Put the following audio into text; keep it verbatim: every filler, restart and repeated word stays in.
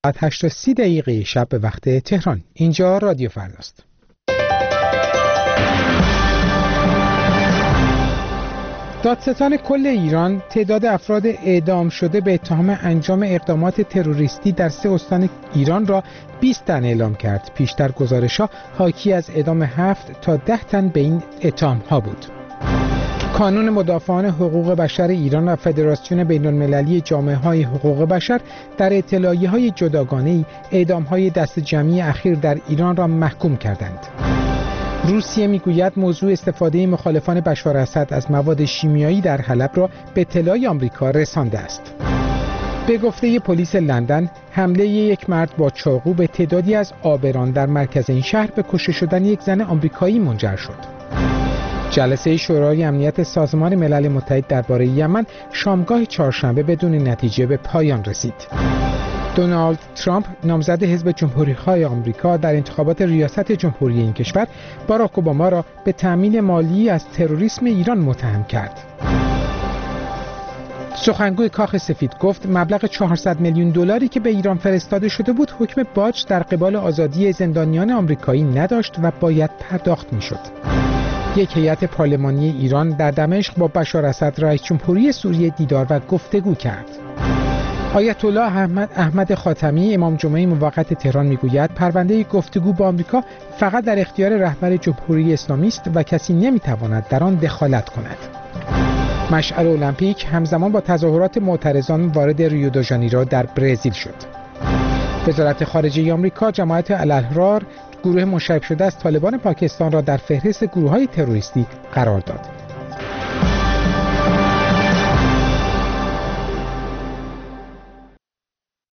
هشت تا سی دقیقه شب به وقت تهران. اینجا رادیو فرداست. دادستان کل ایران تعداد افراد اعدام شده به اتهام انجام اقدامات تروریستی در سه استان ایران را بیست تن اعلام کرد. پیشتر گزارش‌ها حاکی از اعدام هفت تا ده تن به این اتهام‌ها بود. کانون مدافعان حقوق بشر ایران و فدراسیون بین‌المللی جامعه‌های حقوق بشر در اطلاعیه‌های جداگانه‌ای اعدام‌های دست جمعی اخیر در ایران را محکوم کردند. روسیه میگوید موضوع استفاده مخالفان بشار اسد از مواد شیمیایی در حلب را به اطلاع آمریکا رسانده است. به گفته پلیس لندن، حمله یک مرد با چاقو به تعدادی از عابران در مرکز این شهر به کشته شدن یک زن آمریکایی منجر شد. جلسه شورای امنیت سازمان ملل متحد درباره یمن شامگاه چهارشنبه بدون نتیجه به پایان رسید. دونالد ترامپ نامزد حزب جمهوری‌خواه آمریکا در انتخابات ریاست جمهوری این کشور باراک اوباما را به تأمین مالی از تروریسم ایران متهم کرد. سخنگوی کاخ سفید گفت مبلغ چهارصد میلیون دلاری که به ایران فرستاده شده بود حکم باج در قبال آزادی زندانیان آمریکایی نداشت و باید پرداخت می‌شد. یک هیئت پارلمانی ایران در دمشق با بشار اسد رئیس جمهوری سوریه دیدار و گفتگو کرد. آیت الله احمد احمد خاتمی امام جمعه موقت تهران میگوید پرونده گفتگو با آمریکا فقط در اختیار رهبر جمهوری اسلامی است و کسی نمیتواند در آن دخالت کند. مشعل المپیک همزمان با تظاهرات معترضان وارد ریو دو ژانیرو در برزیل شد. وزارت خارجه آمریکا جماعت الاحرار گروه مشرب شده از طالبان پاکستان را در فهرست گروه‌های تروریستی قرار داد.